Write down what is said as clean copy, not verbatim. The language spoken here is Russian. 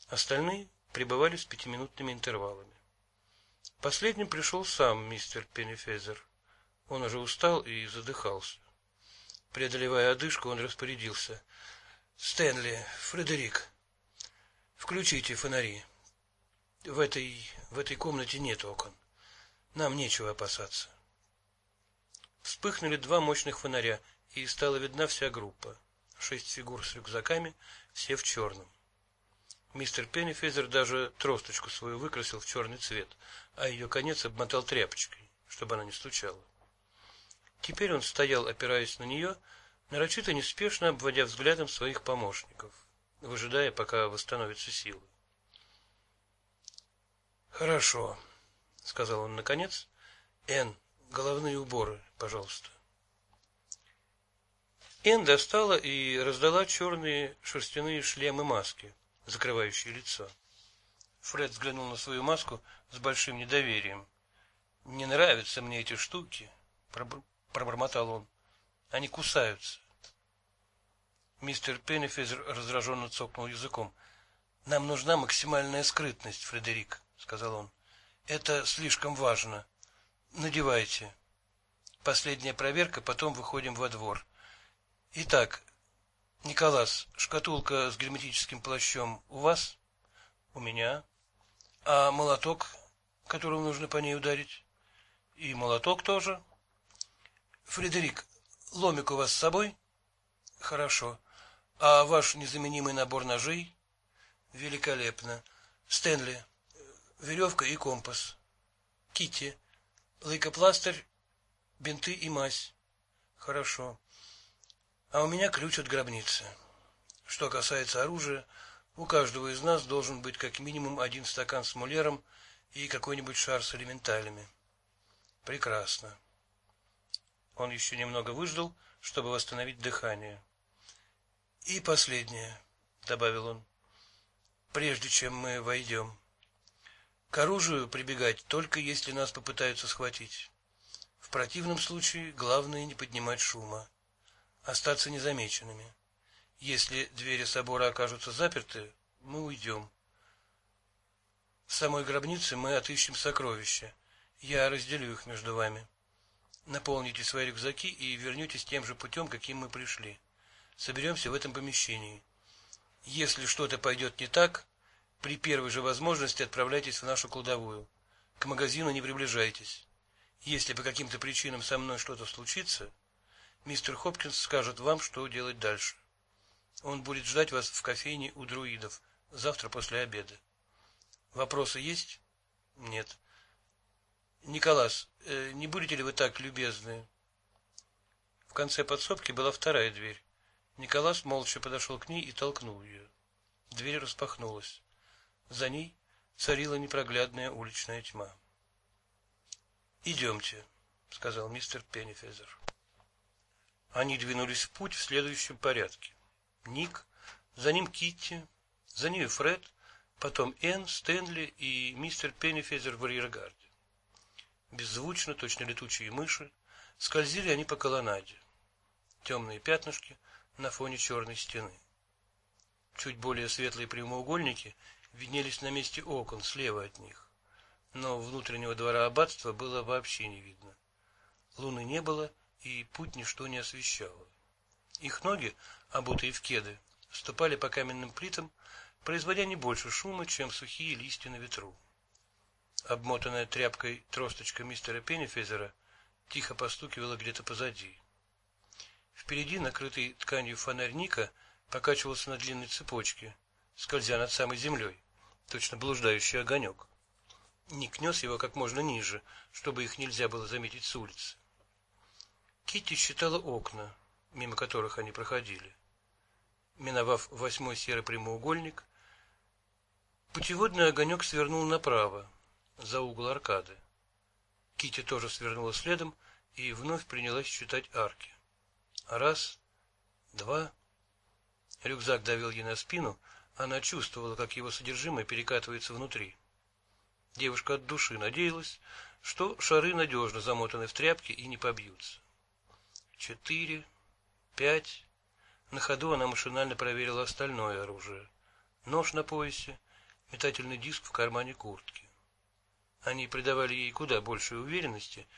Остальные прибывали с 5-минутными интервалами. Последним пришел сам мистер Пеннифезер. Он уже устал и задыхался. Преодолевая одышку, он распорядился: «Стэнли, Фредерик, включите фонари. В этой комнате нет окон. Нам нечего опасаться». Вспыхнули 2 мощных фонаря, и стала видна вся группа. 6 фигур с рюкзаками, все в черном. Мистер Пеннифезер даже тросточку свою выкрасил в черный цвет, а ее конец обмотал тряпочкой, чтобы она не стучала. Теперь он стоял, опираясь на нее, нарочито неспешно обводя взглядом своих помощников, выжидая, пока восстановятся силы. «Хорошо», — сказал он наконец. «Энн, головные уборы, пожалуйста». Энн достала и раздала черные шерстяные шлемы-маски, закрывающие лицо. Фред взглянул на свою маску с большим недоверием. «Не нравятся мне эти штуки», — пробормотал он. «Они кусаются». Мистер Пеннифезер раздраженно цокнул языком. «Нам нужна максимальная скрытность, Фредерик», — сказал он. «Это слишком важно. Надевайте. Последняя проверка, потом выходим во двор. Итак, Николас, шкатулка с герметическим плащом у вас?» «У меня». «А молоток, которым нужно по ней ударить?» «И молоток тоже». «Фредерик, ломик у вас с собой?» «Хорошо. А ваш незаменимый набор ножей?» «Великолепно. Стэнли, веревка и компас. Китти, лейкопластырь, бинты и мазь». «Хорошо. А у меня ключ от гробницы. Что касается оружия, у каждого из нас должен быть как минимум 1 стакан с мулером и какой-нибудь шар с элементалями». «Прекрасно». Он еще немного выждал, чтобы восстановить дыхание. «И последнее», — добавил он, — «прежде чем мы войдем. К оружию прибегать только если нас попытаются схватить. В противном случае главное не поднимать шума, остаться незамеченными. Если двери собора окажутся заперты, мы уйдем. В самой гробнице мы отыщем сокровища. Я разделю их между вами. Наполните свои рюкзаки и вернетесь тем же путем, каким мы пришли. Соберемся в этом помещении. Если что-то пойдет не так, при первой же возможности отправляйтесь в нашу кладовую. К магазину не приближайтесь. Если по каким-то причинам со мной что-то случится, мистер Хопкинс скажет вам, что делать дальше. Он будет ждать вас в кофейне у друидов завтра после обеда. Вопросы есть? Нет. Николас, не будете ли вы так любезны? В конце подсобки была вторая дверь. Николас молча подошел к ней и толкнул ее. Дверь распахнулась. За ней царила непроглядная уличная тьма. «Идемте», — сказал мистер Пеннифезер. Они двинулись в путь в следующем порядке. Ник, за ним Китти, за ними Фред, потом Энн, Стэнли и мистер Пеннифезер в арьергарде. Беззвучно, точно летучие мыши, скользили они по колоннаде. Темные пятнышки на фоне черной стены. Чуть более светлые прямоугольники виднелись на месте окон слева от них, но внутреннего двора аббатства было вообще не видно. Луны не было, и путь ничто не освещало. Их ноги, обутые в кеды, ступали по каменным плитам, производя не больше шума, чем сухие листья на ветру. Обмотанная тряпкой тросточка мистера Пеннифезера тихо постукивала где-то позади. Впереди, накрытый тканью фонарь Ника, покачивался на длинной цепочке, скользя над самой землей, точно блуждающий огонек. Ник нес его как можно ниже, чтобы их нельзя было заметить с улицы. Китти считала окна, мимо которых они проходили. Миновав 8-й серый прямоугольник, путеводный огонек свернул направо, за угол аркады. Китти тоже свернула следом и вновь принялась считать арки. Раз, два. Рюкзак давил ей на спину, она чувствовала, как его содержимое перекатывается внутри. Девушка от души надеялась, что шары надежно замотаны в тряпки и не побьются. 4, 5. На ходу она машинально проверила остальное оружие. Нож на поясе, метательный диск в кармане куртки. Они придавали ей куда большей уверенности,